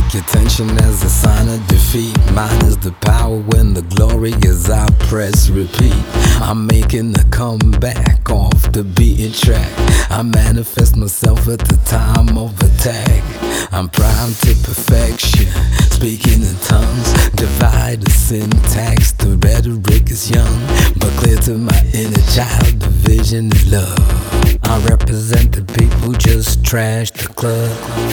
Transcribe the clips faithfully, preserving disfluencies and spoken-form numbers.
Take your tension as a sign of defeat. Mine is the power when the glory is I press repeat. I'm making a comeback off the beaten track. I manifest myself at the time of attack. I'm primed to perfection, speaking in tongues. Divide the syntax, the rhetoric is young, but clear to my inner child, the vision is love. I represent the people, just trash the club.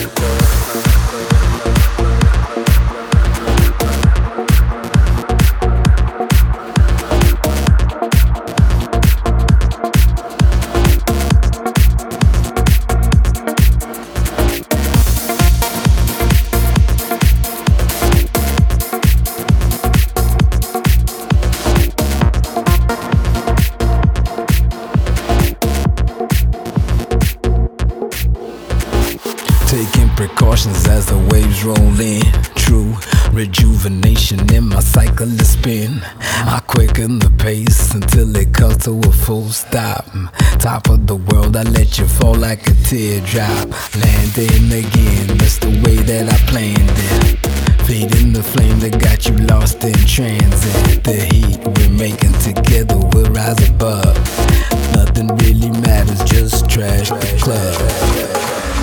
Taking precautions as the waves roll in. True rejuvenation in my cycle of spin. I quicken the pace until it comes to a full stop. Top of the world, I let you fall like a teardrop. Landing again, that's the way that I planned it. Feeding the flame that got you lost in transit. The heat we're making together will rise above. Nothing really matters, just trash the club.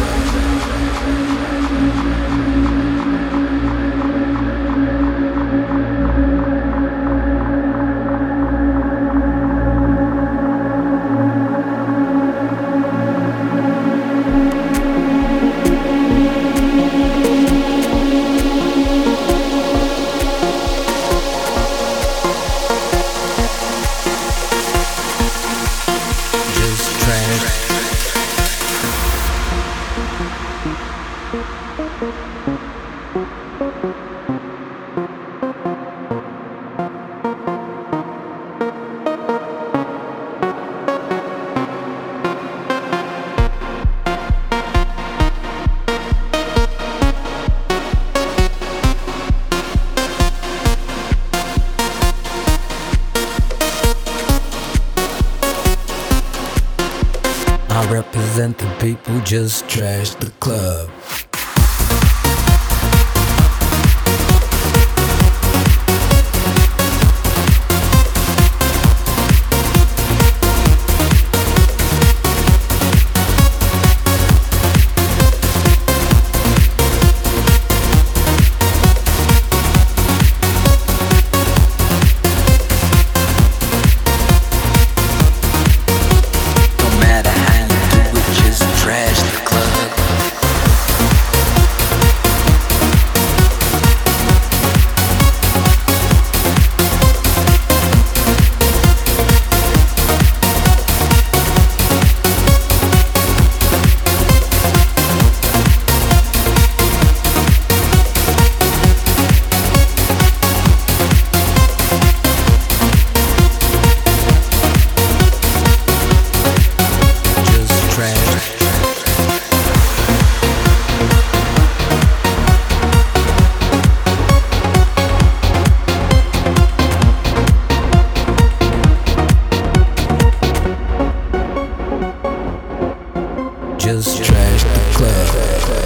I represent the people, just trash the club. Just trash the club.